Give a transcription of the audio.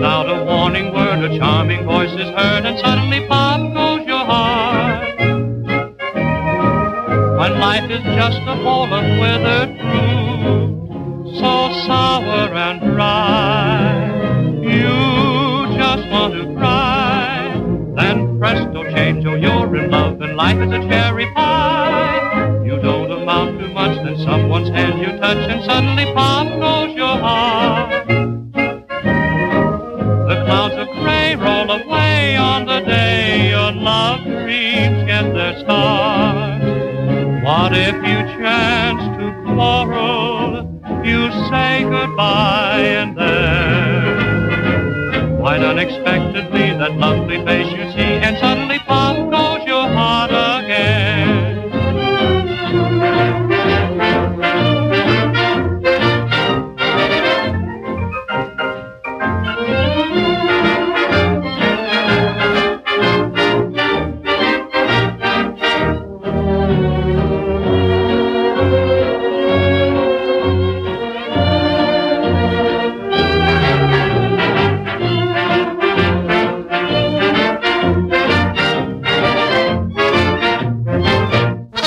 Without a warning word, a charming voice is heard, and suddenly pop goes your heart. When life is just a bowl of withered fruit, so sour and dry, you just want to cry. Then presto change, oh, you're in love, and life is a cherry pie. You don't amount to much, then someone's hand you touch, and suddenly pop goes your heart. The clouds of gray roll away on the day your love dreams get their start. What if you chance to quarrel? You say goodbye, and then quite unexpectedly that lovely face you see, and